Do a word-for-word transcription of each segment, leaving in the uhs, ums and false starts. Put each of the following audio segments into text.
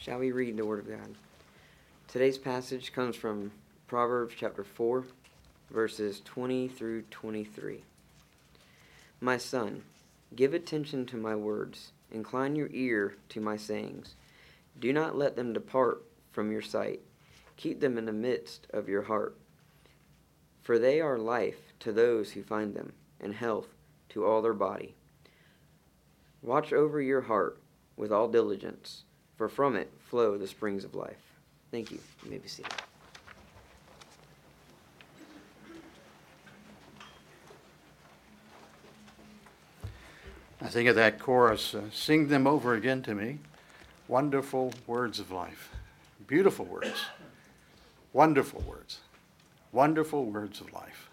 Shall we read the Word of God? Today's passage comes from Proverbs chapter four, verses twenty through twenty-three. My son, give attention to my words. Incline your ear to my sayings. Do not let them depart from your sight. Keep them in the midst of your heart. For they are life to those who find them, and health to all their body. Watch over your heart with all diligence, for from it flow the springs of life. Thank you. You may be seated. I think of that chorus, uh, sing them over again to me. Wonderful words of life. Beautiful words. Wonderful words. Wonderful words of life.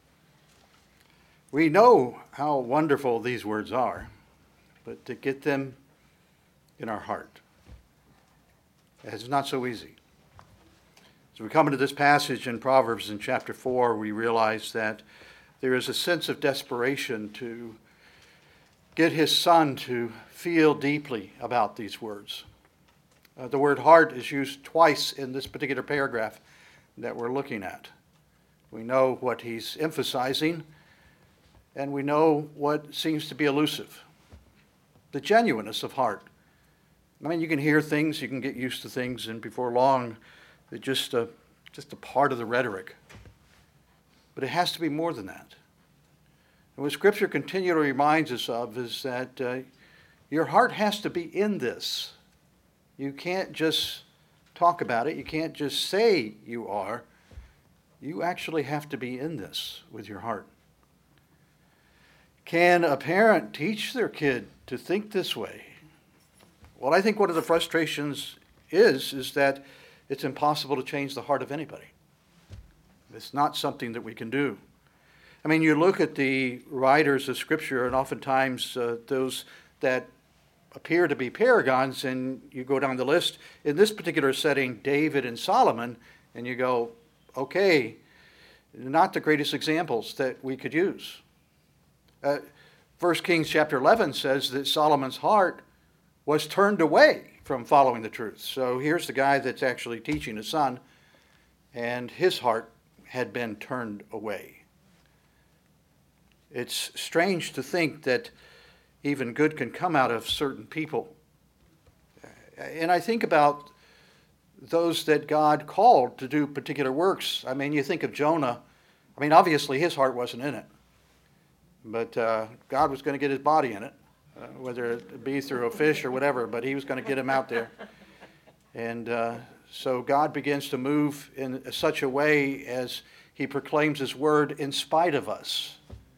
We know how wonderful these words are, but to get them in our heart, it's not so easy. As we come into this passage in Proverbs in chapter four, we realize that there is a sense of desperation to get his son to feel deeply about these words. Uh, the word heart is used twice in this particular paragraph that we're looking at. We know what he's emphasizing, and we know what seems to be elusive. The genuineness of heart. I mean, you can hear things, you can get used to things, and before long, they're just a, just a part of the rhetoric. But it has to be more than that. And what Scripture continually reminds us of is that uh, your heart has to be in this. You can't just talk about it. You can't just say you are. You actually have to be in this with your heart. Can a parent teach their kid to think this way? Well, I think one of the frustrations is, is that it's impossible to change the heart of anybody. It's not something that we can do. I mean, you look at the writers of Scripture, and oftentimes uh, those that appear to be paragons, and you go down the list, in this particular setting, David and Solomon, and you go, okay, not the greatest examples that we could use. Uh, First Kings chapter eleven says that Solomon's heart was turned away from following the truth. So here's the guy that's actually teaching his son, and his heart had been turned away. It's strange to think that even good can come out of certain people. And I think about those that God called to do particular works. I mean, you think of Jonah. I mean, obviously his heart wasn't in it. But uh, God was going to get his body in it, uh, whether it be through a fish or whatever, but he was going to get him out there. And uh, so God begins to move in such a way as he proclaims his word in spite of us.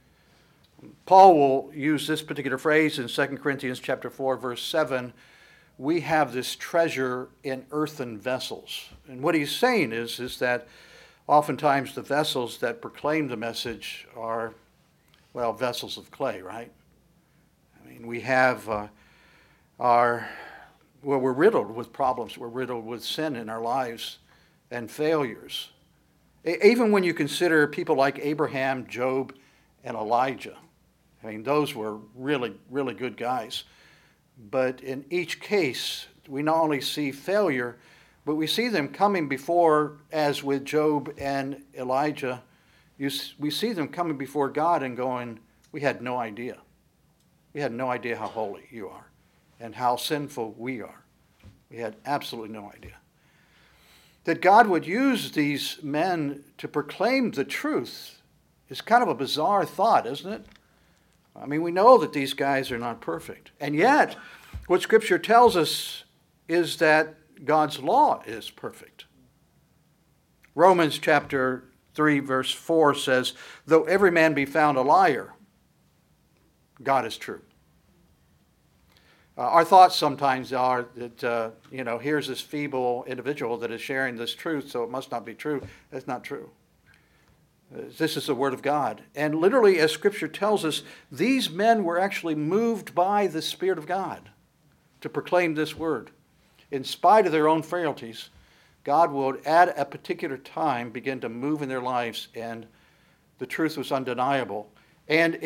Paul will use this particular phrase in Second Corinthians chapter four, verse seven. We have this treasure in earthen vessels. And what he's saying is, is that oftentimes the vessels that proclaim the message are, well, vessels of clay, right? I mean, we have uh, our, well, we're riddled with problems. We're riddled with sin in our lives and failures. Even when you consider people like Abraham, Job, and Elijah. I mean, those were really, really good guys. But in each case, we not only see failure, but we see them coming before, as with Job and Elijah, you, we see them coming before God and going, we had no idea. We had no idea how holy you are and how sinful we are. We had absolutely no idea. That God would use these men to proclaim the truth is kind of a bizarre thought, isn't it? I mean, we know that these guys are not perfect. And yet, what Scripture tells us is that God's law is perfect. Romans chapter three, verse four says, though every man be found a liar, God is true. Uh, our thoughts sometimes are that, uh, you know, here's this feeble individual that is sharing this truth, so it must not be true. That's not true. This is the Word of God. And literally, as Scripture tells us, these men were actually moved by the Spirit of God to proclaim this Word. In spite of their own frailties, God would, at a particular time, begin to move in their lives, and the truth was undeniable. And it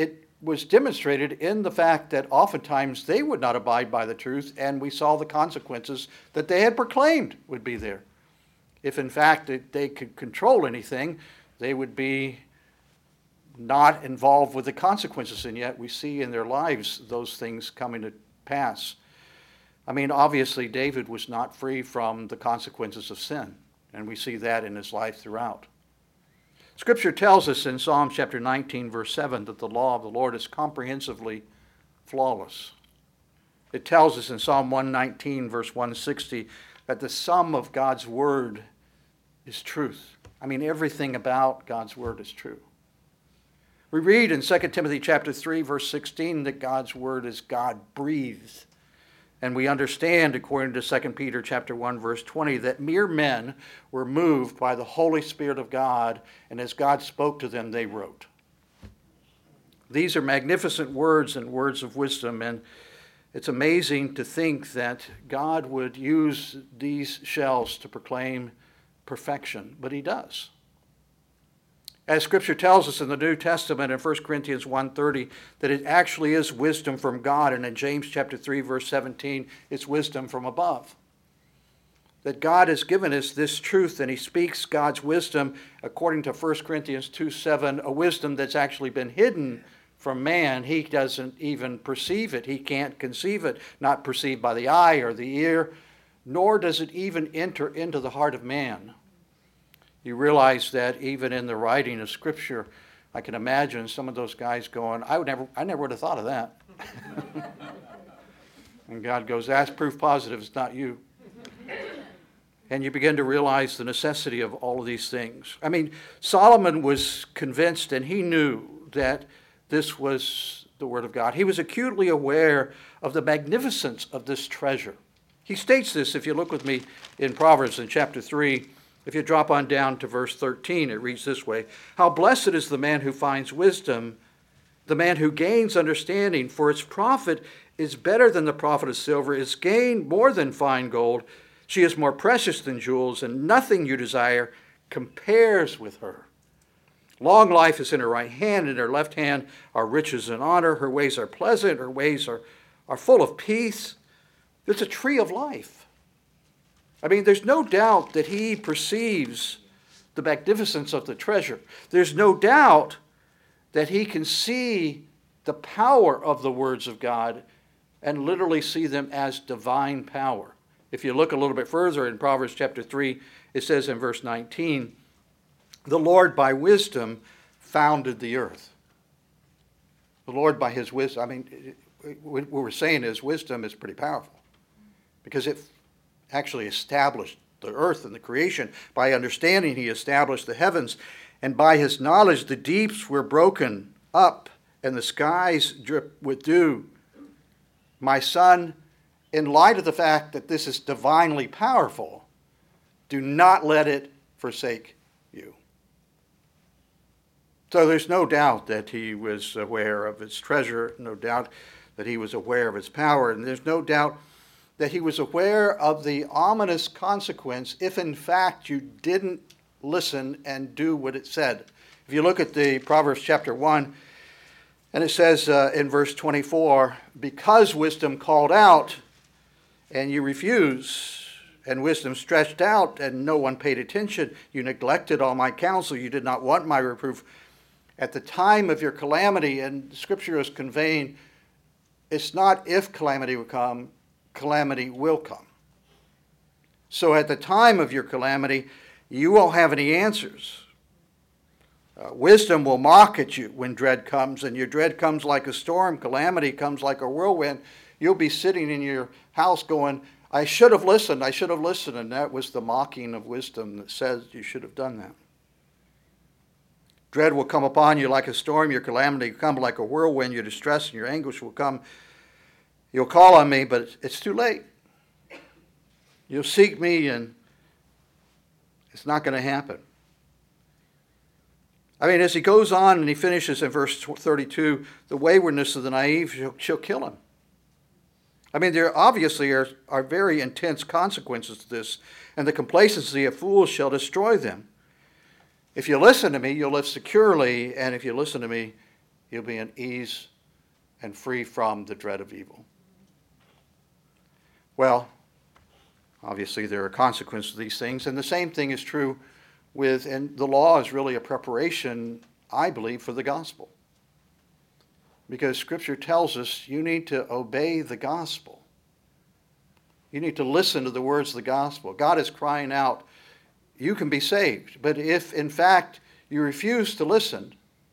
was demonstrated in the fact that oftentimes they would not abide by the truth, and we saw the consequences that they had proclaimed would be there. If in fact they could control anything, they would be not involved with the consequences, and yet we see in their lives those things coming to pass. I mean, obviously David was not free from the consequences of sin, and we see that in his life throughout. Scripture tells us in Psalm chapter nineteen, verse seven, that the law of the Lord is comprehensively flawless. It tells us in Psalm one nineteen, verse one sixty, that the sum of God's word is truth. I mean, everything about God's word is true. We read in Second Timothy chapter three, verse sixteen, that God's word is God-breathed. And we understand, according to Second Peter chapter one, verse twenty, that mere men were moved by the Holy Spirit of God, and as God spoke to them, they wrote. These are magnificent words and words of wisdom, and it's amazing to think that God would use these shells to proclaim perfection, but he does. As Scripture tells us in the New Testament in First Corinthians one thirty, that it actually is wisdom from God, and in James chapter three, verse seventeen, it's wisdom from above. That God has given us this truth, and he speaks God's wisdom according to First Corinthians two seven, a wisdom that's actually been hidden from man. He doesn't even perceive it. He can't conceive it, not perceived by the eye or the ear, nor does it even enter into the heart of man. You realize that even in the writing of Scripture, I can imagine some of those guys going, I would never, I never would have thought of that. And God goes, that's proof positive, it's not you. And you begin to realize the necessity of all of these things. I mean, Solomon was convinced, and he knew that this was the Word of God. He was acutely aware of the magnificence of this treasure. He states this, if you look with me in Proverbs in chapter three, if you drop on down to verse thirteen, it reads this way, how blessed is the man who finds wisdom, the man who gains understanding, for its profit is better than the profit of silver, its gain more than fine gold. She is more precious than jewels, and nothing you desire compares with her. Long life is in her right hand, in her left hand are riches and honor. Her ways are pleasant, her ways are, are full of peace. It's a tree of life. I mean, there's no doubt that he perceives the magnificence of the treasure. There's no doubt that he can see the power of the words of God and literally see them as divine power. If you look a little bit further in Proverbs chapter three, it says in verse nineteen, the Lord by wisdom founded the earth. The Lord by his wisdom, I mean, what we're saying is wisdom is pretty powerful because it actually established the earth and the creation. By understanding, he established the heavens, and by his knowledge, the deeps were broken up and the skies drip with dew. My son, in light of the fact that this is divinely powerful, do not let it forsake you. So there's no doubt that he was aware of its treasure, no doubt that he was aware of its power, and there's no doubt that he was aware of the ominous consequence if in fact you didn't listen and do what it said. If you look at the Proverbs chapter one, and it says uh, in verse twenty-four, because wisdom called out and you refused, and wisdom stretched out and no one paid attention, you neglected all my counsel, you did not want my reproof. At the time of your calamity, and Scripture is conveying, it's not if calamity will come, calamity will come. So at the time of your calamity, you won't have any answers. Uh, wisdom will mock at you when dread comes, and your dread comes like a storm, calamity comes like a whirlwind. You'll be sitting in your house going, I should have listened, I should have listened, and that was the mocking of wisdom that says you should have done that. Dread will come upon you like a storm, your calamity will come like a whirlwind, your distress and your anguish will come. You'll call on me, but it's too late. You'll seek me, and it's not going to happen. I mean, as he goes on and he finishes in verse thirty-two, the waywardness of the naive shall, shall kill him. I mean, there obviously are, are very intense consequences to this, and the complacency of fools shall destroy them. If you listen to me, you'll live securely, and if you listen to me, you'll be at ease and free from the dread of evil. Well, obviously there are consequences to these things, and the same thing is true with, and the law is really a preparation, I believe, for the gospel. Because Scripture tells us you need to obey the gospel. You need to listen to the words of the gospel. God is crying out, you can be saved. But if, in fact, you refuse to listen,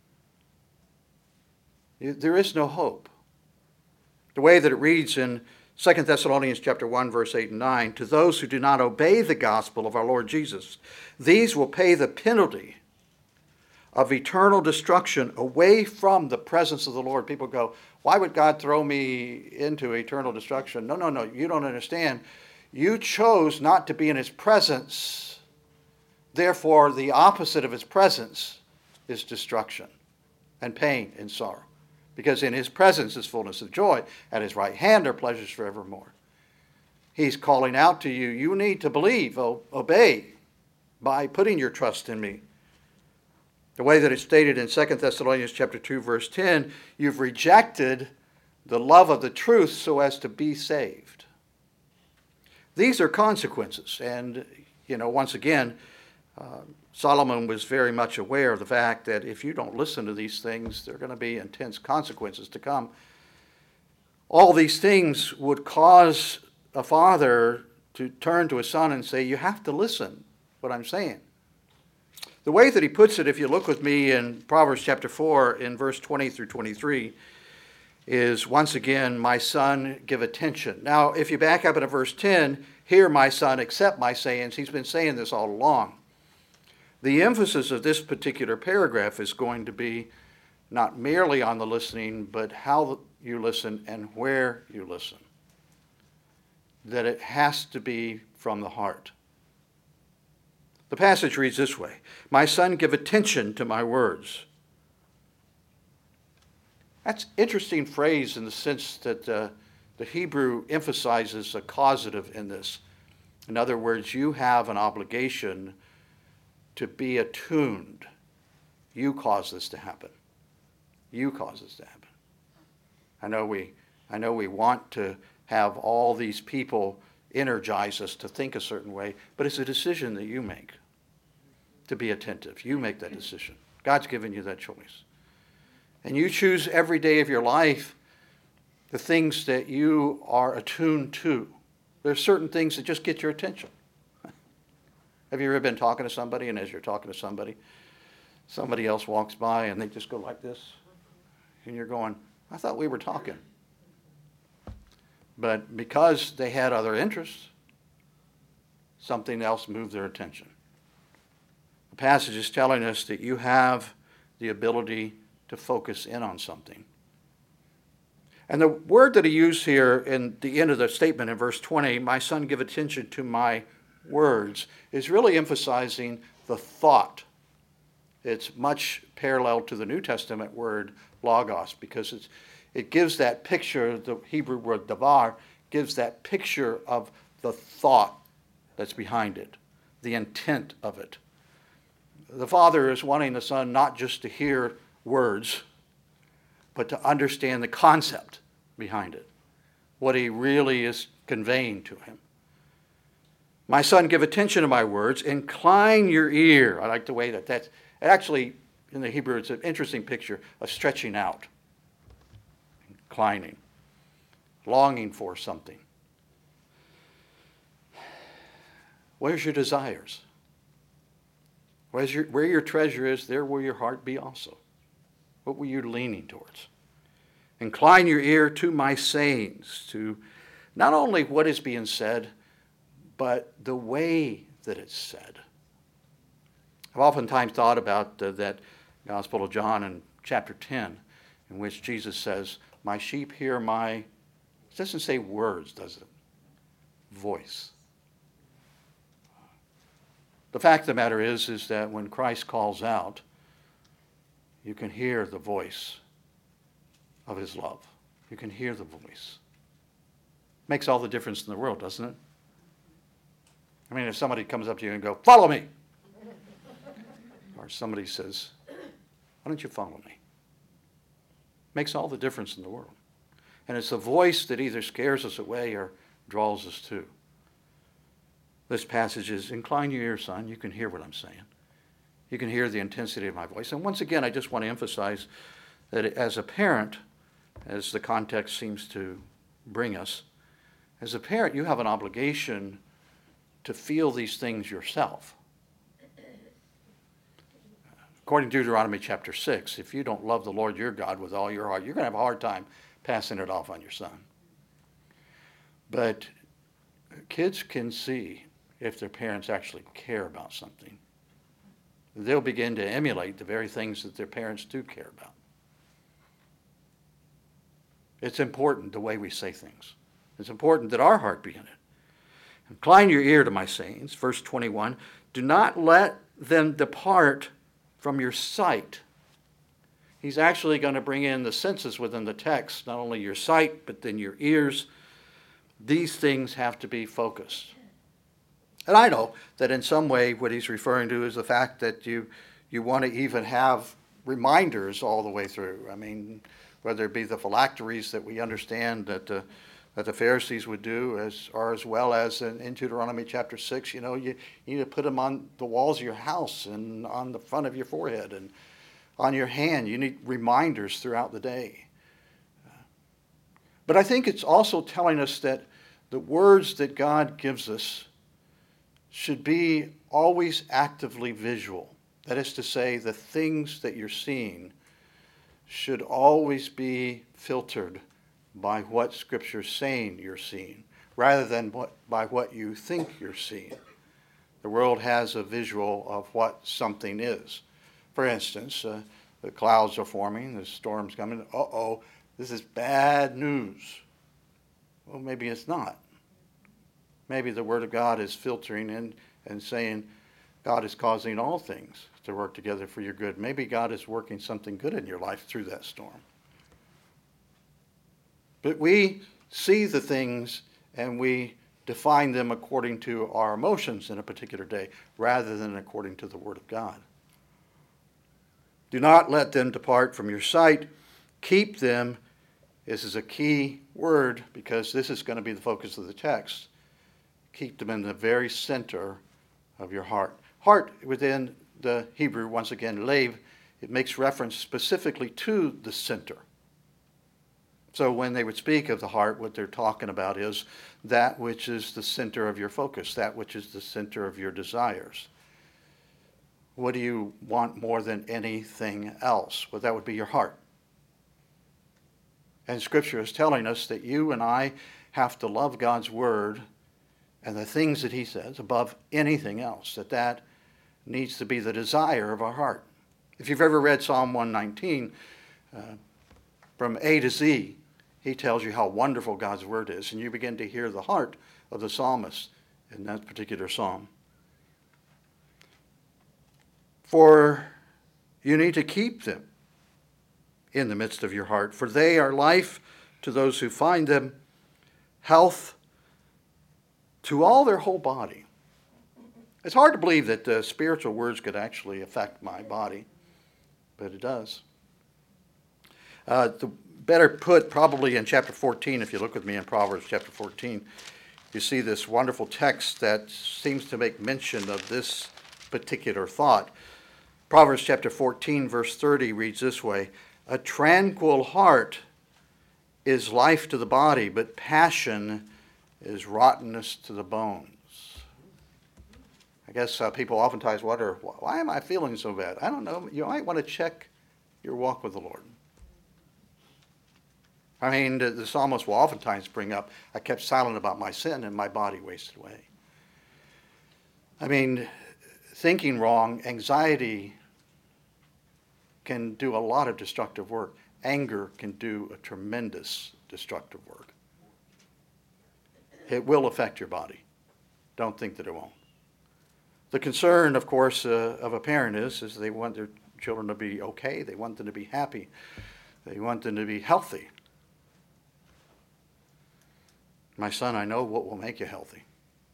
there is no hope. The way that it reads in Second Thessalonians chapter one, verse eight and nine, to those who do not obey the gospel of our Lord Jesus, these will pay the penalty of eternal destruction away from the presence of the Lord. People go, why would God throw me into eternal destruction? No, no, no, you don't understand. You chose not to be in his presence. Therefore, the opposite of his presence is destruction and pain and sorrow. Because in his presence is fullness of joy. At his right hand are pleasures forevermore. He's calling out to you, you need to believe, obey, by putting your trust in me. The way that it's stated in Second Thessalonians chapter two, verse ten, you've rejected the love of the truth so as to be saved. These are consequences. And, you know, once again, uh, Solomon was very much aware of the fact that if you don't listen to these things, there are going to be intense consequences to come. All these things would cause a father to turn to his son and say, you have to listen what I'm saying. The way that he puts it, if you look with me in Proverbs chapter four, in verse twenty through twenty-three, is once again, my son, give attention. Now, if you back up into verse ten, hear my son, accept my sayings. He's been saying this all along. The emphasis of this particular paragraph is going to be not merely on the listening, but how you listen and where you listen. That it has to be from the heart. The passage reads this way, my son, give attention to my words. That's an interesting phrase in the sense that uh, the Hebrew emphasizes a causative in this. In other words, you have an obligation to be attuned. You cause this to happen. You cause this to happen. I know we, I know we want to have all these people energize us to think a certain way, but it's a decision that you make to be attentive. You make that decision. God's given you that choice. And you choose every day of your life the things that you are attuned to. There are certain things that just get your attention. Have you ever been talking to somebody, and as you're talking to somebody, somebody else walks by and they just go like this? And you're going, I thought we were talking. But because they had other interests, something else moved their attention. The passage is telling us that you have the ability to focus in on something. And the word that he used here in the end of the statement in verse twenty, my son, give attention to my words, is really emphasizing the thought. It's much parallel to the New Testament word logos, because it's, it gives that picture, the Hebrew word davar, gives that picture of the thought that's behind it, the intent of it. The father is wanting the son not just to hear words, but to understand the concept behind it, what he really is conveying to him. My son, give attention to my words, incline your ear. I like the way that that's, actually, in the Hebrew, it's an interesting picture of stretching out, inclining, longing for something. Where's your desires? Where's your, where your treasure is, there will your heart be also. What were you leaning towards? Incline your ear to my sayings, to not only what is being said, but the way that it's said. I've oftentimes thought about uh, that Gospel of John in chapter ten, in which Jesus says, my sheep hear my, it doesn't say words, does it? Voice. The fact of the matter is, is that when Christ calls out, you can hear the voice of his love. You can hear the voice. Makes all the difference in the world, doesn't it? I mean, if somebody comes up to you and go, follow me. Or somebody says, why don't you follow me? Makes all the difference in the world. And it's a voice that either scares us away or draws us to. This passage is, incline your ear, son. You can hear what I'm saying. You can hear the intensity of my voice. And once again, I just want to emphasize that as a parent, as the context seems to bring us, as a parent, you have an obligation to feel these things yourself. According to Deuteronomy chapter six, if you don't love the Lord your God with all your heart, you're going to have a hard time passing it off on your son. But kids can see if their parents actually care about something. They'll begin to emulate the very things that their parents do care about. It's important the way we say things. It's important that our heart be in it. Incline your ear to my sayings, verse twenty-one. Do not let them depart from your sight. He's actually going to bring in the senses within the text, not only your sight, but then your ears. These things have to be focused. And I know that in some way what he's referring to is the fact that you, you want to even have reminders all the way through. I mean, whether it be the phylacteries that we understand that the, that the Pharisees would do, as or as well as in, in Deuteronomy chapter six, you know, you, you need to put them on the walls of your house and on the front of your forehead and on your hand. You need reminders throughout the day. But I think it's also telling us that the words that God gives us should be always actively visual. That is to say, the things that you're seeing should always be filtered by what Scripture's saying you're seeing, rather than what, by what you think you're seeing. The world has a visual of what something is. For instance, uh, the clouds are forming, the storm's coming. Uh-oh, this is bad news. Well, maybe it's not. Maybe the Word of God is filtering in and saying God is causing all things to work together for your good. Maybe God is working something good in your life through that storm. But we see the things and we define them according to our emotions in a particular day, rather than according to the Word of God. Do not let them depart from your sight. Keep them. This is a key word because this is going to be the focus of the text. Keep them in the very center of your heart. Heart within the Hebrew, once again, lev, it makes reference specifically to the center. So when they would speak of the heart, what they're talking about is that which is the center of your focus, that which is the center of your desires. What do you want more than anything else? Well, that would be your heart. And Scripture is telling us that you and I have to love God's Word and the things that He says above anything else, that that needs to be the desire of our heart. If you've ever read Psalm one nineteen, uh, from A to Z, he tells you how wonderful God's Word is, and you begin to hear the heart of the psalmist in that particular psalm. For you need to keep them in the midst of your heart, for they are life to those who find them, health to all their whole body. It's hard to believe that uh, spiritual words could actually affect my body, but it does. Uh, the better put probably in chapter fourteen, if you look with me in Proverbs chapter fourteen, you see this wonderful text that seems to make mention of this particular thought. Proverbs chapter fourteen, verse thirty reads this way: a tranquil heart is life to the body, but passion is rottenness to the bones. I guess uh, people oftentimes wonder, why am I feeling so bad? I don't know. You might want to check your walk with the Lord. I mean, the, the psalmist will oftentimes bring up, I kept silent about my sin and my body wasted away. I mean, thinking wrong, anxiety can do a lot of destructive work. Anger can do a tremendous destructive work. It will affect your body. Don't think that it won't. The concern, of course, uh, of a parent is, is they want their children to be okay. They want them to be happy. They want them to be healthy. My son, I know what will make you healthy.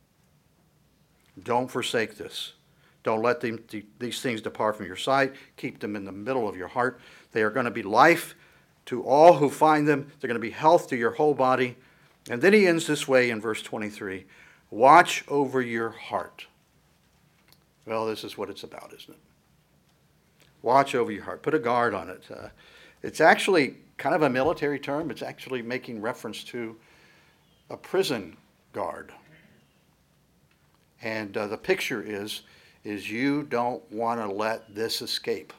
Don't forsake this. Don't let them, these things depart from your sight. Keep them in the middle of your heart. They are going to be life to all who find them. They're going to be health to your whole body. And then he ends this way in verse twenty-three. Watch over your heart. Well, this is what it's about, isn't it? Watch over your heart. Put a guard on it. Uh, it's actually kind of a military term. It's actually making reference to a prison guard. And uh, the picture is, is you don't want to let this escape.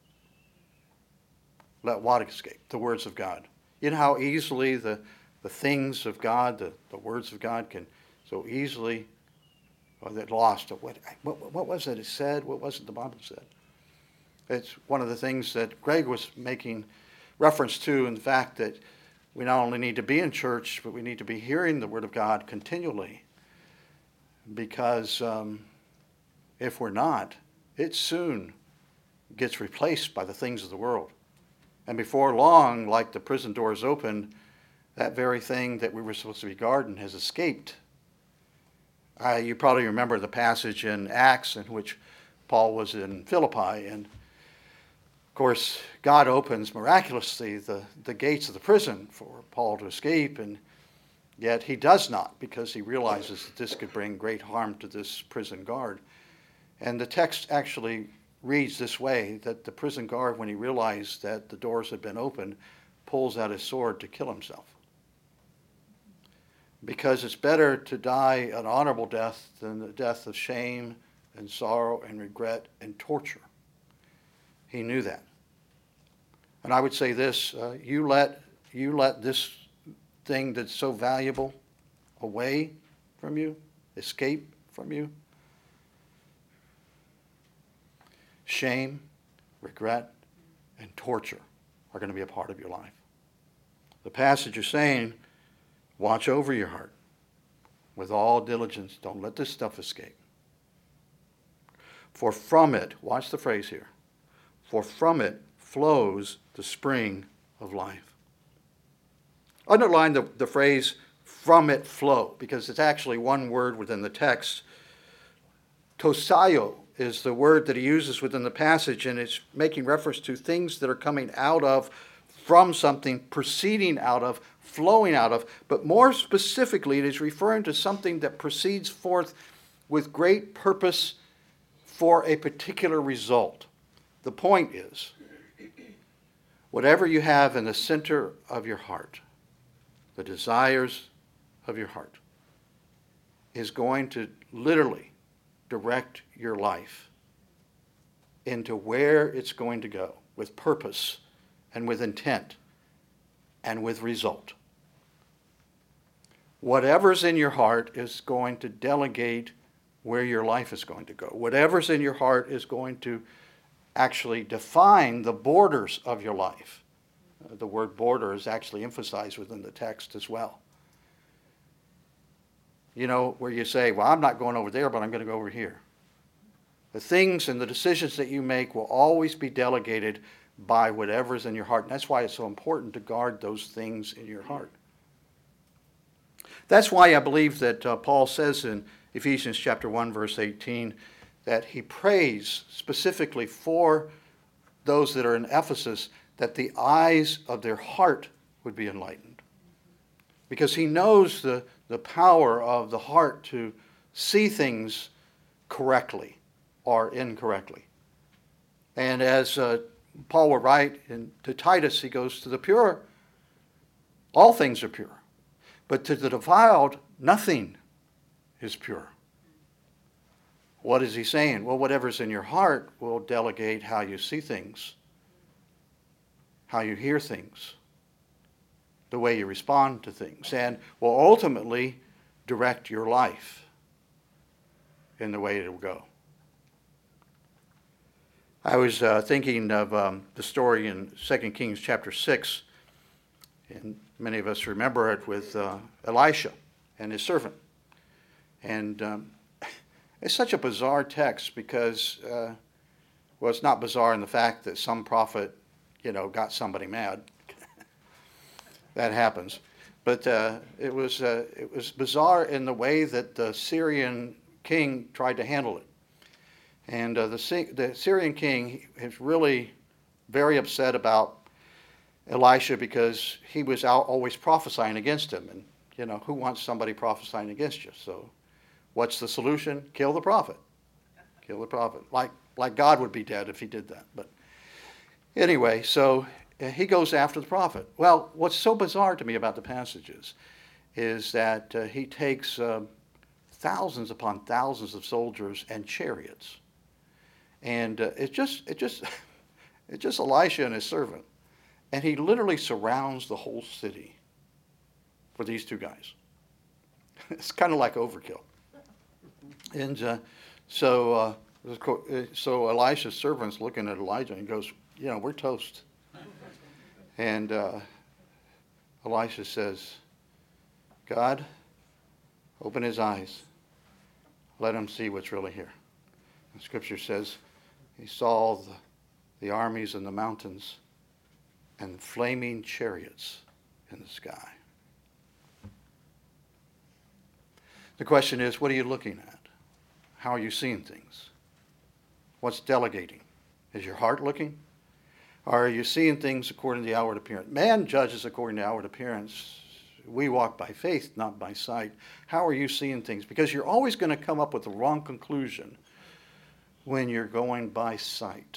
Let what escape? The words of God. You know how easily the, the things of God, the, the words of God can so easily well, get lost. What, what, what was it it said? What was it the Bible said? It's one of the things that Greg was making reference to in the fact that we not only need to be in church, but we need to be hearing the Word of God continually. Because um, if we're not, it soon gets replaced by the things of the world. And before long, like the prison doors open, that very thing that we were supposed to be guarding has escaped. Uh, you probably remember the passage in Acts in which Paul was in Philippi. And, of course, God opens miraculously the, the gates of the prison for Paul to escape. And yet he does not, because he realizes that this could bring great harm to this prison guard. And the text actually reads this way, that the prison guard, when he realized that the doors had been opened, pulls out his sword to kill himself. Because it's better to die an honorable death than the death of shame and sorrow and regret and torture. He knew that. And I would say this, uh, you let you let this thing that's so valuable away from you, escape from you. Shame, regret, and torture are going to be a part of your life. The passage is saying, watch over your heart with all diligence. Don't let this stuff escape. For from it, watch the phrase here, for from it flows the spring of life. Underline the, the phrase, from it flow, because it's actually one word within the text. Tosaio is the word that he uses within the passage, and it's making reference to things that are coming out of, from something, proceeding out of, flowing out of. But more specifically, it is referring to something that proceeds forth with great purpose for a particular result. The point is, whatever you have in the center of your heart, the desires of your heart, is going to literally direct your life into where it's going to go with purpose and with intent and with result. Whatever's in your heart is going to delegate where your life is going to go. Whatever's in your heart is going to actually define the borders of your life. Uh, the word border is actually emphasized within the text as well. You know, where you say, well, I'm not going over there, but I'm going to go over here. The things and the decisions that you make will always be delegated by whatever's in your heart. And that's why it's so important to guard those things in your heart. That's why I believe that uh, Paul says in Ephesians chapter one, verse eighteen, that he prays specifically for those that are in Ephesus, that the eyes of their heart would be enlightened. Because he knows the, the power of the heart to see things correctly or incorrectly. And as uh, Paul will write in, to Titus, he goes, to the pure, all things are pure. But to the defiled, nothing is pure. What is he saying? Well, whatever's in your heart will delegate how you see things, how you hear things, the way you respond to things, and will ultimately direct your life in the way it will go. I was uh, thinking of um, the story in Second Kings chapter six, and many of us remember it with uh, Elisha and his servant. And um, it's such a bizarre text because, uh, well, it's not bizarre in the fact that some prophet, you know, got somebody mad. That happens. But uh, it was uh, it was bizarre in the way that the Syrian king tried to handle it. And uh, the, the Syrian king is really very upset about Elisha because he was out always prophesying against him. And, you know, who wants somebody prophesying against you? So what's the solution? Kill the prophet. Kill the prophet. Like, like God would be dead if he did that. But anyway, so he goes after the prophet. Well, what's so bizarre to me about the passages is that uh, he takes uh, thousands upon thousands of soldiers and chariots. And uh, it's just, it just, it's just Elisha and his servant. And he literally surrounds the whole city for these two guys. It's kind of like overkill. And uh, so, uh, so Elisha's servant's looking at Elijah and he goes, you know, we're toast. And uh, Elisha says, God, open his eyes. Let him see what's really here. And Scripture says he saw the, the armies in the mountains and flaming chariots in the sky. The question is, what are you looking at? How are you seeing things? What's delegating? Is your heart looking? Or are you seeing things according to the outward appearance? Man judges according to outward appearance. We walk by faith, not by sight. How are you seeing things? Because you're always going to come up with the wrong conclusion when you're going by sight.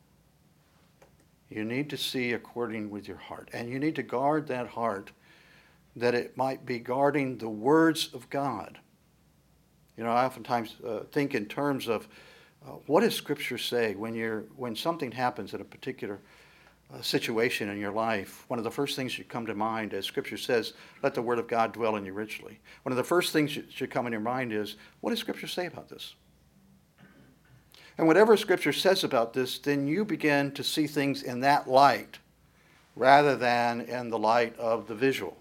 You need to see according with your heart. And you need to guard that heart that it might be guarding the words of God. You know, I oftentimes uh, think in terms of uh, what does Scripture say when you're when something happens in a particular uh, situation in your life. One of the first things that should come to mind, as Scripture says, let the Word of God dwell in you richly. One of the first things that should come in your mind is, what does Scripture say about this? And whatever Scripture says about this, then you begin to see things in that light rather than in the light of the visual.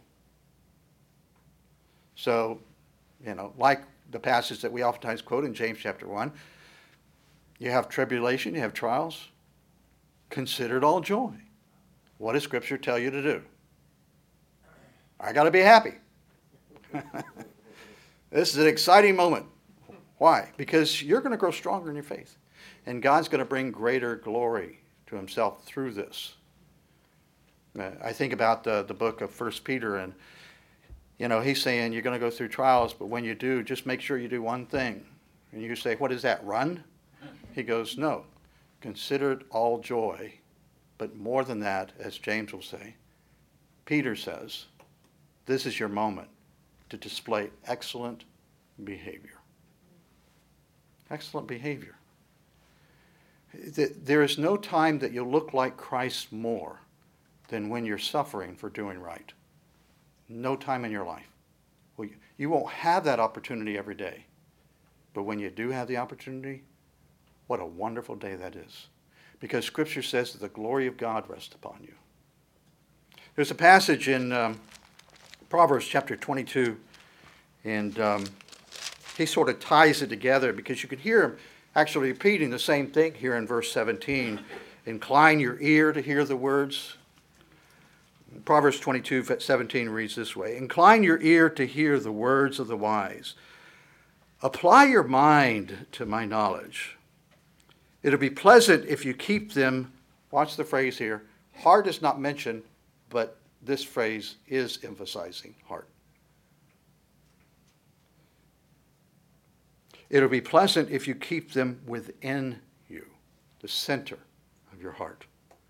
So, you know, like the passage that we oftentimes quote in James chapter one, you have tribulation, you have trials. Consider it all joy. What does Scripture tell you to do? I got to be happy. This is an exciting moment. Why? Because you're going to grow stronger in your faith. And God's going to bring greater glory to himself through this. Uh, I think about the, the book of First Peter, and, you know, he's saying you're going to go through trials, but when you do, just make sure you do one thing. And you say, what is that, run? He goes, no. Consider it all joy. But more than that, as James will say, Peter says, this is your moment to display excellent behavior. Excellent behavior. There is no time that you'll look like Christ more than when you're suffering for doing right. No time in your life. Well, you won't have that opportunity every day. But when you do have the opportunity, what a wonderful day that is. Because Scripture says that the glory of God rests upon you. There's a passage in um, Proverbs chapter twenty-two, and um, he sort of ties it together because you could hear him actually repeating the same thing here in verse seventeen. Incline your ear to hear the words. Proverbs twenty-two seventeen reads this way. Incline your ear to hear the words of the wise. Apply your mind to my knowledge. It'll be pleasant if you keep them, watch the phrase here, heart is not mentioned, but this phrase is emphasizing heart. It'll be pleasant if you keep them within you, the center of your heart.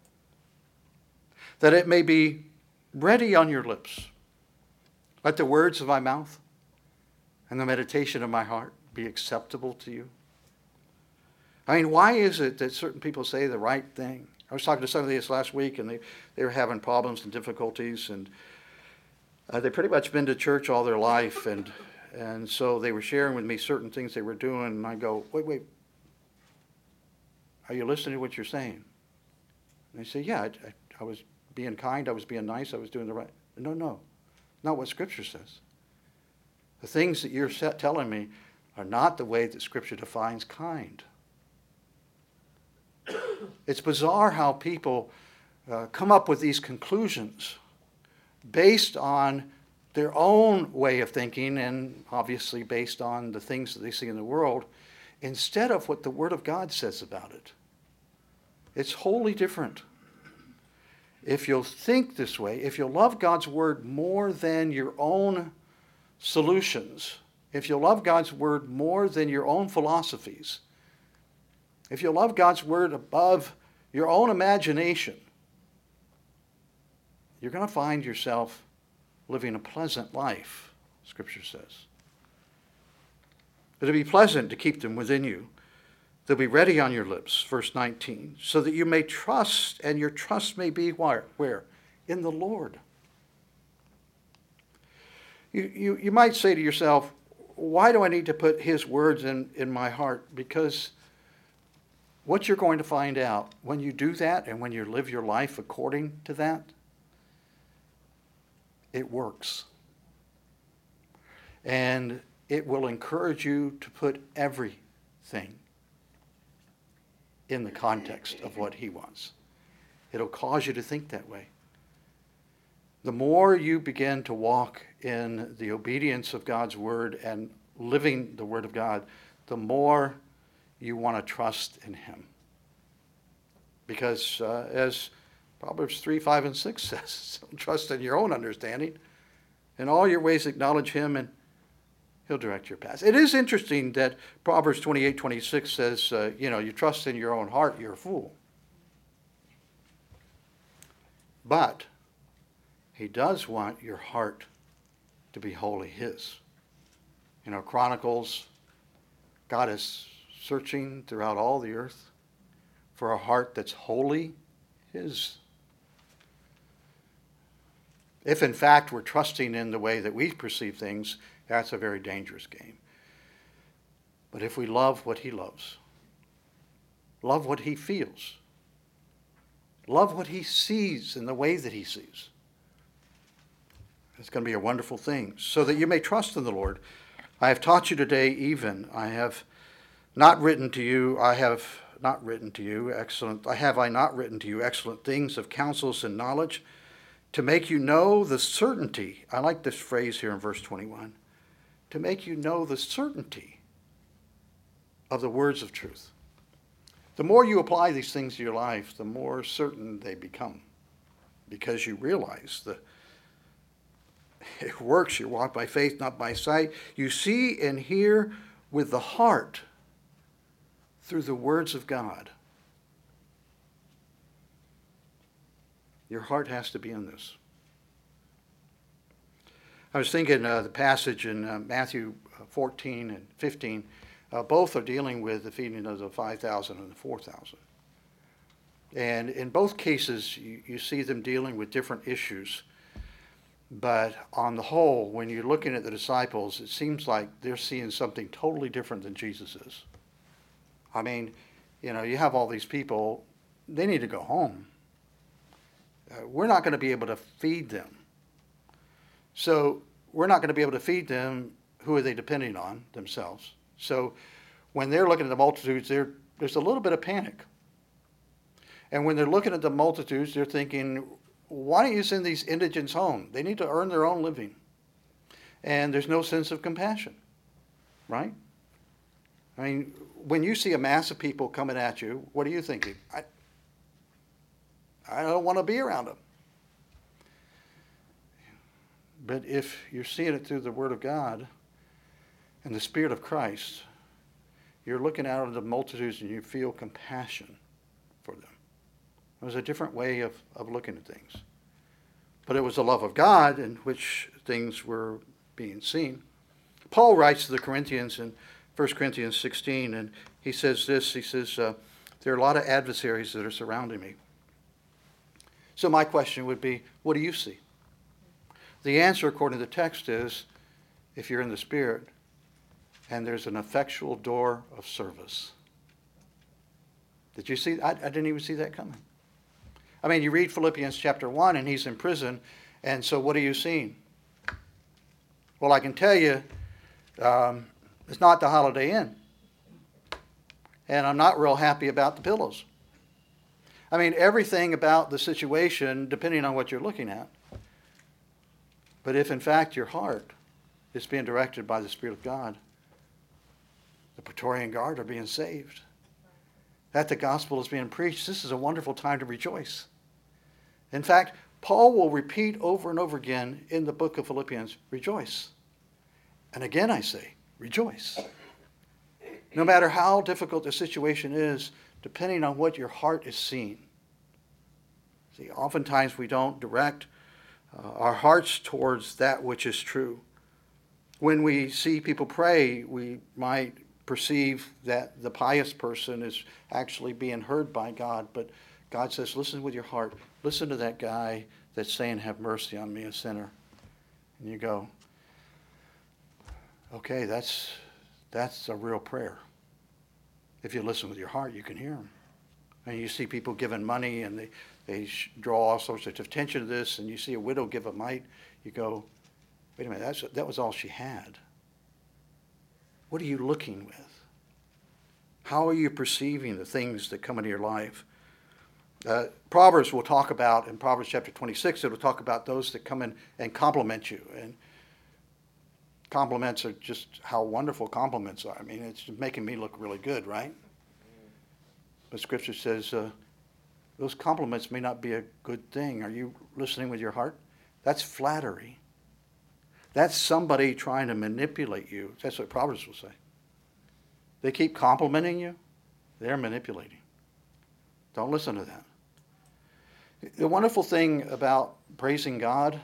That it may be ready on your lips. Let the words of my mouth and the meditation of my heart be acceptable to you. I mean, why is it that certain people say the right thing? I was talking to somebody this last week, and they, they were having problems and difficulties, and uh, they've pretty much been to church all their life, and and so they were sharing with me certain things they were doing, and I go, wait, wait, are you listening to what you're saying? And they say, yeah, I, I, I was being kind, I was being nice, I was doing the right. No, no, not what Scripture says. The things that you're telling me are not the way that Scripture defines kind. It's bizarre how people uh, come up with these conclusions based on their own way of thinking and obviously based on the things that they see in the world instead of what the Word of God says about it. It's wholly different. if you'll think this way, if you'll love God's word more than your own solutions, if you'll love God's word more than your own philosophies, if you'll love God's word above your own imagination, you're going to find yourself living a pleasant life, Scripture says. It'll be pleasant to keep them within you. They'll be ready on your lips, verse nineteen, so that you may trust, and your trust may be where? Where? In the Lord. You, you, you might say to yourself, why do I need to put his words in, in my heart? Because what you're going to find out when you do that and when you live your life according to that, it works. And it will encourage you to put everything in the context of what he wants. It'll cause you to think that way. The more you begin to walk in the obedience of God's word and living the word of God, the more you want to trust in him. Because uh, as Proverbs three, five, and six says, don't trust in your own understanding. In all your ways acknowledge him, and he'll direct your paths. It is interesting that Proverbs twenty-eight, twenty-six says, uh, you know, you trust in your own heart, you're a fool. But he does want your heart to be wholly his. You know, Chronicles, God is searching throughout all the earth for a heart that's wholly his. If in fact we're trusting in the way that we perceive things, that's a very dangerous game. But if we love what he loves, love what he feels, love what he sees in the way that he sees, it's going to be a wonderful thing. So that you may trust in the Lord. I have taught you today even. I have not written to you, I have not written to you, excellent, I have I not written to you excellent things of counsels and knowledge, to make you know the certainty. I like this phrase here in verse twenty-one. To make you know the certainty of the words of truth. The more you apply these things to your life, the more certain they become. Because you realize that it works. You walk by faith, not by sight. You see and hear with the heart through the words of God. Your heart has to be in this. I was thinking uh, the passage in uh, Matthew fourteen and fifteen, uh, both are dealing with the feeding of the five thousand and the four thousand. And in both cases, you, you see them dealing with different issues. But on the whole, when you're looking at the disciples, it seems like they're seeing something totally different than Jesus is. I mean, you know, you have all these people, they need to go home. Uh, we're not going to be able to feed them. So we're not going to be able to feed them. Who are they depending on? Themselves. So when they're looking at the multitudes, there's a little bit of panic. And when they're looking at the multitudes, they're thinking, why don't you send these indigents home? They need to earn their own living. And there's no sense of compassion, right? I mean, when you see a mass of people coming at you, what are you thinking? I, I don't want to be around them. But if you're seeing it through the Word of God and the Spirit of Christ, you're looking out at the multitudes and you feel compassion for them. It was a different way of, of looking at things. But it was the love of God in which things were being seen. Paul writes to the Corinthians in First Corinthians sixteen, and he says this, he says, uh, there are a lot of adversaries that are surrounding me. So my question would be, what do you see? The answer, according to the text, is if you're in the Spirit and there's an effectual door of service. Did you see? I, I didn't even see that coming. I mean, you read Philippians chapter one, and he's in prison, and so what are you seeing? Well, I can tell you, um, it's not the Holiday Inn. And I'm not real happy about the pillows. I mean, everything about the situation, depending on what you're looking at. But if, in fact, your heart is being directed by the Spirit of God, the Praetorian Guard are being saved. That the gospel is being preached, this is a wonderful time to rejoice. In fact, Paul will repeat over and over again in the book of Philippians, rejoice. And again I say, rejoice. No matter how difficult the situation is, depending on what your heart is seeing. See, oftentimes we don't direct uh, our hearts towards that which is true. When we see people pray, we might perceive that the pious person is actually being heard by God, but God says, listen with your heart. Listen to that guy that's saying, have mercy on me, a sinner. And you go, okay, that's that's a real prayer. If you listen with your heart, you can hear him. And you see people giving money, and they, they draw all sorts of attention to this, and you see a widow give a mite, you go, wait a minute, that's, that was all she had. What are you looking with? How are you perceiving the things that come into your life? Uh, Proverbs will talk about, in Proverbs chapter twenty-six, it will talk about those that come in and compliment you. And compliments are just how wonderful compliments are. I mean, it's making me look really good, right? But Scripture says uh, those compliments may not be a good thing. Are you listening with your heart? That's flattery. That's somebody trying to manipulate you. That's what Proverbs will say. They keep complimenting you, they're manipulating. Don't listen to that. The wonderful thing about praising God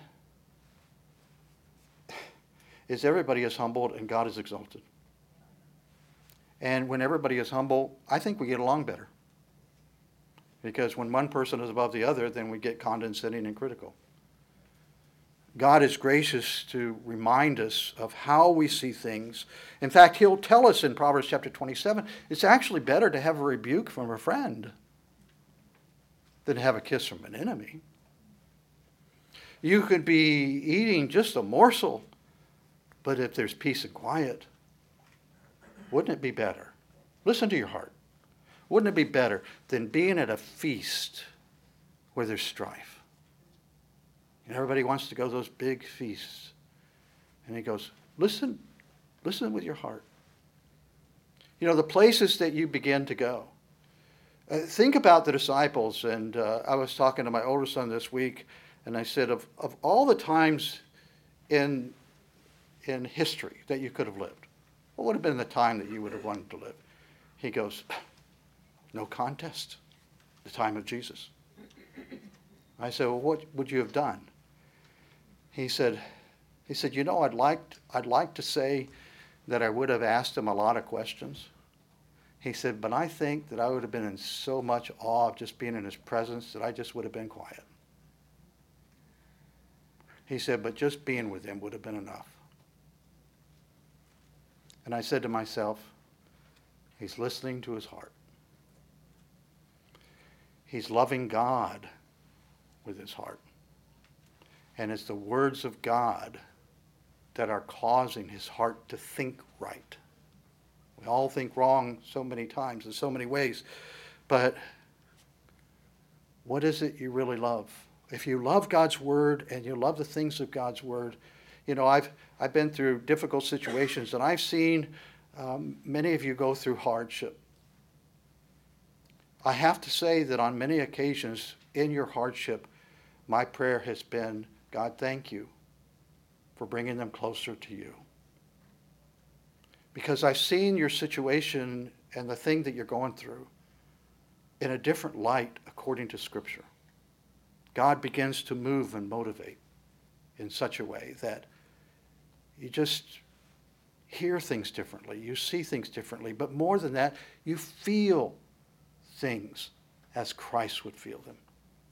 is everybody is humbled and God is exalted. And when everybody is humble, I think we get along better. Because when one person is above the other, then we get condescending and critical. God is gracious to remind us of how we see things. In fact, he'll tell us in Proverbs chapter twenty-seven, it's actually better to have a rebuke from a friend than to have a kiss from an enemy. You could be eating just a morsel, but if there's peace and quiet, wouldn't it be better? Listen to your heart. Wouldn't it be better than being at a feast where there's strife? And everybody wants to go to those big feasts. And he goes, listen, listen with your heart. You know, the places that you begin to go. Uh, think about the disciples. And uh, I was talking to my older son this week, and I said, of, of all the times in, in history that you could have lived, what would have been the time that you would have wanted to live? He goes, no contest, the time of Jesus. I said, well, what would you have done? He said, he said, you know, I'd like, I'd like to say that I would have asked him a lot of questions. He said, but I think that I would have been in so much awe of just being in his presence that I just would have been quiet. He said, but just being with him would have been enough. And I said to myself, he's listening to his heart. He's loving God with his heart. And it's the words of God that are causing his heart to think right. We all think wrong so many times in so many ways. But what is it you really love? If you love God's word and you love the things of God's word, you know, I've I've been through difficult situations, and I've seen um, many of you go through hardship. I have to say that on many occasions in your hardship, my prayer has been, God, thank you for bringing them closer to you. Because I've seen your situation and the thing that you're going through in a different light according to Scripture. God begins to move and motivate in such a way that you just hear things differently, you see things differently, but more than that, you feel things as Christ would feel them.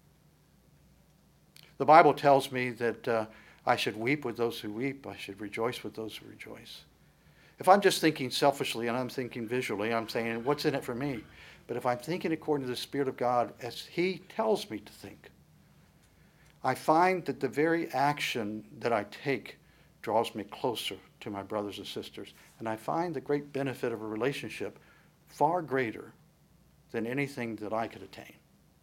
The Bible tells me that uh, I should weep with those who weep, I should rejoice with those who rejoice. If I'm just thinking selfishly and I'm thinking visually, I'm saying, what's in it for me? But if I'm thinking according to the Spirit of God, as he tells me to think, I find that the very action that I take draws me closer to my brothers and sisters. And I find the great benefit of a relationship far greater than anything that I could attain.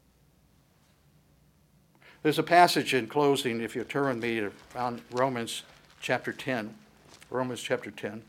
There's a passage in closing, if you turn with me to around Romans chapter ten. Romans chapter ten.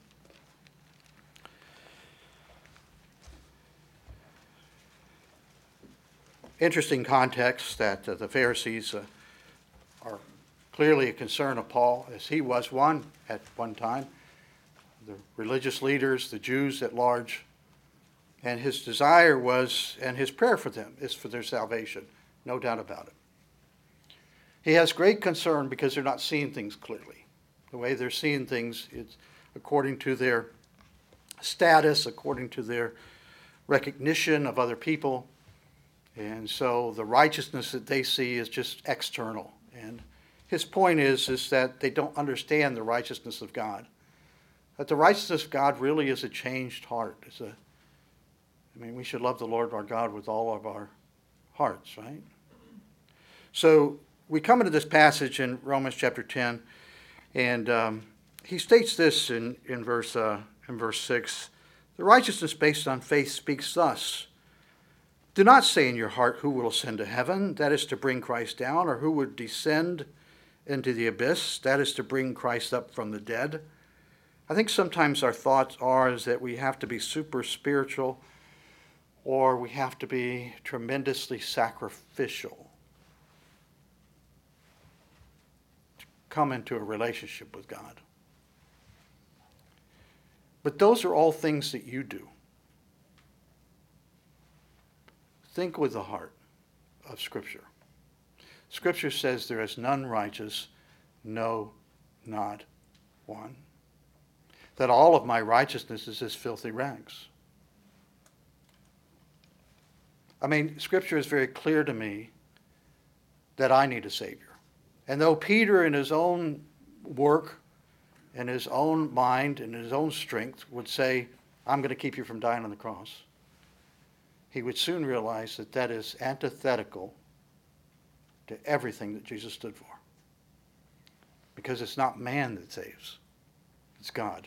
interesting context that uh, the Pharisees uh, are clearly a concern of Paul, as he was one at one time. The religious leaders, the Jews at large, and his desire was, and his prayer for them is for their salvation, no doubt about it. He has great concern because they're not seeing things clearly. The way they're seeing things is according to their status, according to their recognition of other people. And so the righteousness that they see is just external. And his point is, is that they don't understand the righteousness of God. That the righteousness of God really is a changed heart. It's a, I mean, we should love the Lord our God with all of our hearts, right? So we come into this passage in Romans chapter ten, and um, he states this in, in, verse, uh, in verse six. The righteousness based on faith speaks thus. Do not say in your heart, who will ascend to heaven? That is to bring Christ down. Or who would descend into the abyss? That is to bring Christ up from the dead. I think sometimes our thoughts are is that we have to be super spiritual, or we have to be tremendously sacrificial to come into a relationship with God. But those are all things that you do. Think with the heart of Scripture. Scripture says there is none righteous, no, not one. That all of my righteousness is as filthy rags. I mean, Scripture is very clear to me that I need a Savior. And though Peter in his own work, in his own mind, in his own strength would say, I'm going to keep you from dying on the cross, he would soon realize that that is antithetical to everything that Jesus stood for. Because it's not man that saves, it's God.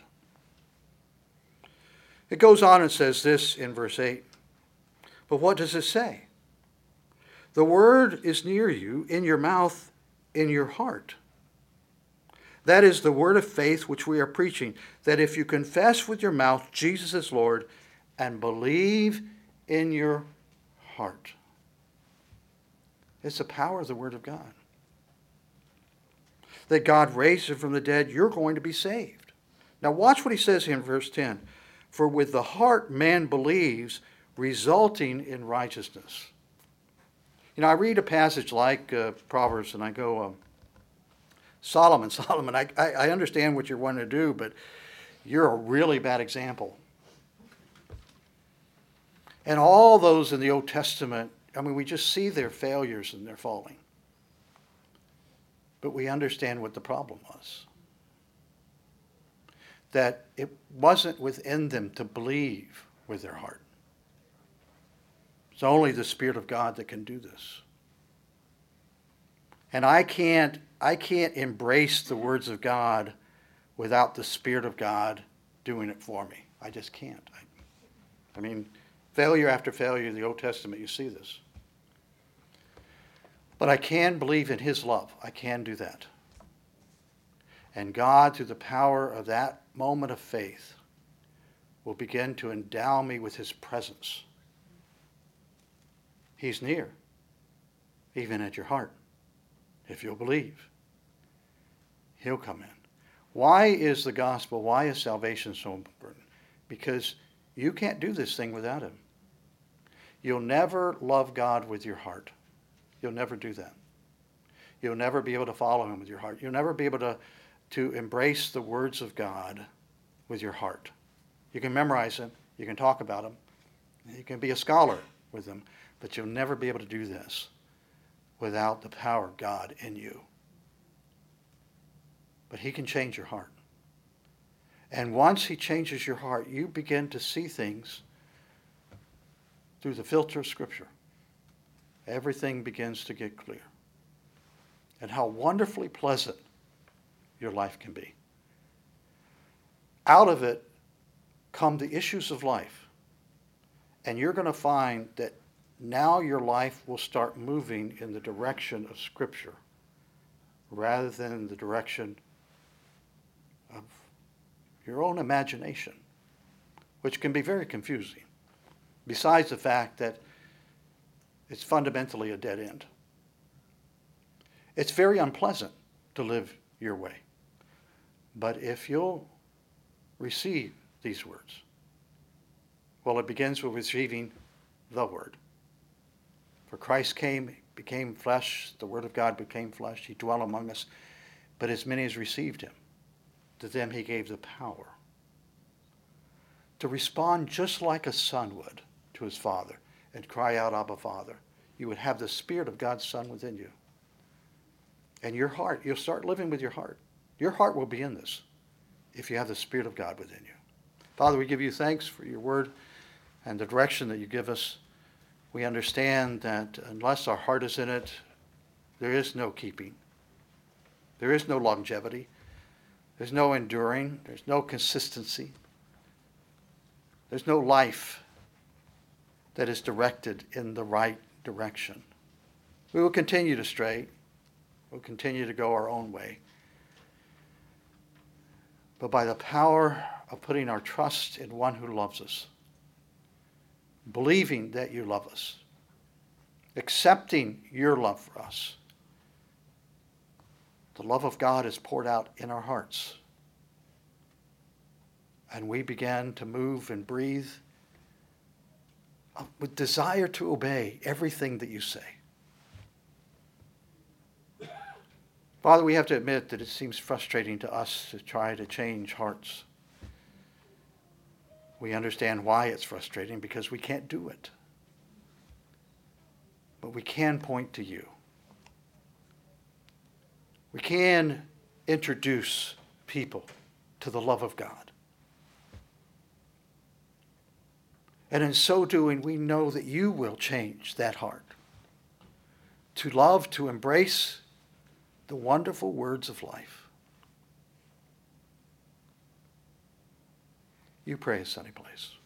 It goes on and says this in verse eight. But what does it say? The word is near you, in your mouth, in your heart. That is the word of faith which we are preaching, that if you confess with your mouth Jesus is Lord and believe in your heart. It's the power of the word of God. That God raised him from the dead, you're going to be saved. Now watch what he says here in verse ten. For with the heart man believes, resulting in righteousness. You know, I read a passage like uh, Proverbs and I go, um, Solomon, Solomon, I, I, I understand what you're wanting to do, but you're a really bad example. And all those in the Old Testament, I mean, we just see their failures and their falling. But we understand what the problem was. That it wasn't within them to believe with their heart. It's only the Spirit of God that can do this. And I can't, I can't embrace the words of God without the Spirit of God doing it for me. I just can't. I, I mean, failure after failure in the Old Testament, you see this. But I can believe in his love. I can do that. And God, through the power of that moment of faith, will begin to endow me with his presence. He's near, even at your heart. If you'll believe, he'll come in. Why is the gospel, why is salvation so important? Because you can't do this thing without him. You'll never love God with your heart. You'll never do that. You'll never be able to follow him with your heart. You'll never be able to, to embrace the words of God with your heart. You can memorize them. You can talk about them. You can be a scholar with them. But you'll never be able to do this without the power of God in you. But he can change your heart. And once he changes your heart, you begin to see things through the filter of Scripture. Everything begins to get clear. And how wonderfully pleasant your life can be. Out of it come the issues of life. And you're going to find that now your life will start moving in the direction of Scripture rather than in the direction of your own imagination, which can be very confusing. Besides the fact that it's fundamentally a dead end. It's very unpleasant to live your way. But if you'll receive these words, well, it begins with receiving the Word. For Christ came, became flesh, the Word of God became flesh, he dwelt among us. But as many as received him, to them he gave the power to respond just like a son would to his father and cry out, Abba, Father. You would have the Spirit of God's Son within you. And your heart, you'll start living with your heart. Your heart will be in this if you have the Spirit of God within you. Father, we give you thanks for your word and the direction that you give us. We understand that unless our heart is in it, there is no keeping. There is no longevity. There's no enduring. There's no consistency. There's no life that is directed in the right direction. We will continue to stray. We'll continue to go our own way. But by the power of putting our trust in one who loves us, believing that you love us, accepting your love for us, the love of God is poured out in our hearts. And we began to move and breathe with desire to obey everything that you say. Father, we have to admit that it seems frustrating to us to try to change hearts. We understand why it's frustrating, because we can't do it. But we can point to you. We can introduce people to the love of God. And in so doing, we know that you will change that heart to love, to embrace the wonderful words of life. You pray a sunny place.